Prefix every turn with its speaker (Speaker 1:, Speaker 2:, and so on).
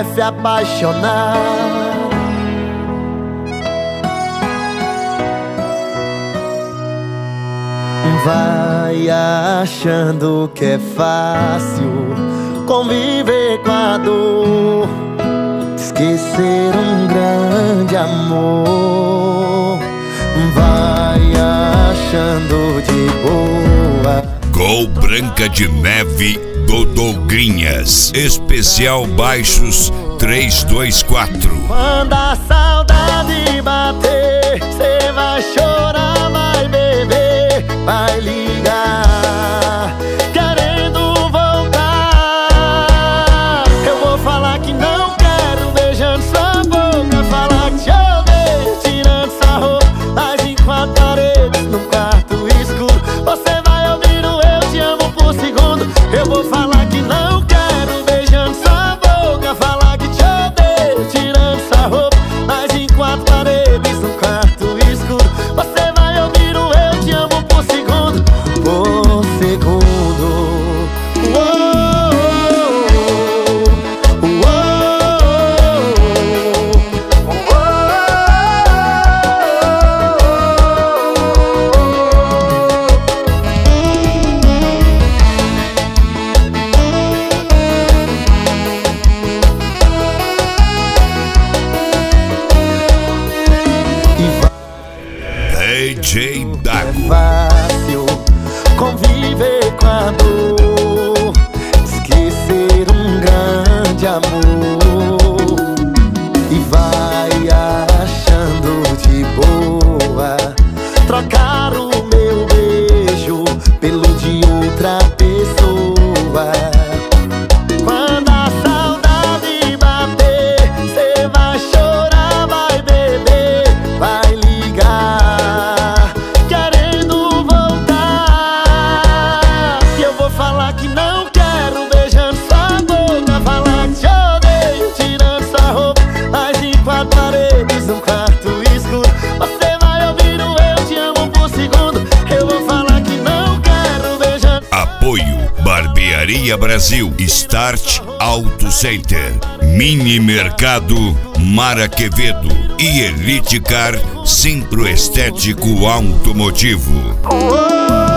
Speaker 1: quer se apaixonar. Vai achando que é fácil conviver com a dor, esquecer um grande amor. Vai achando de boa.
Speaker 2: Gol Branca de Neve Godogrinhas. Especial baixos 324.
Speaker 1: Quando a saudade bater, cê vai chorar, vai beber, vai ligar, querendo voltar. Eu vou falar que não quero, beijando sua boca, falar que te odeio, tirando sua roupa, mas em quatro paredes, num quarto escuro, você vai ouvir o eu te amo por segundo. Eu vou falar que não quero, beijando sua boca, falar que te odeio, tirando sua roupa, mas em quatro paredes, num quarto escuro, você vai ouvir o eu te amo por segundo. Por segundo.
Speaker 2: DJ Dago.
Speaker 1: Fácil conviver com a dor, esquecer um grande amor. E vai achando de boa trocar o meu beijo pelo de outra pessoa. Quando a saudade bater, cê vai chorar, vai beber, vai ligar, querendo voltar. E eu vou falar que não quero, beijando sua boca, falar que te odeio, tirando sua roupa, mas em quatro paredes, num quarto escuro, você vai ouvir o eu te amo por segundo. Eu vou falar que não quero, beijando.
Speaker 2: Apoio Barbearia Brasil, Start Auto Center, Mini Mercado Mara Quevedo e Elite Car Centro Estético Automotivo.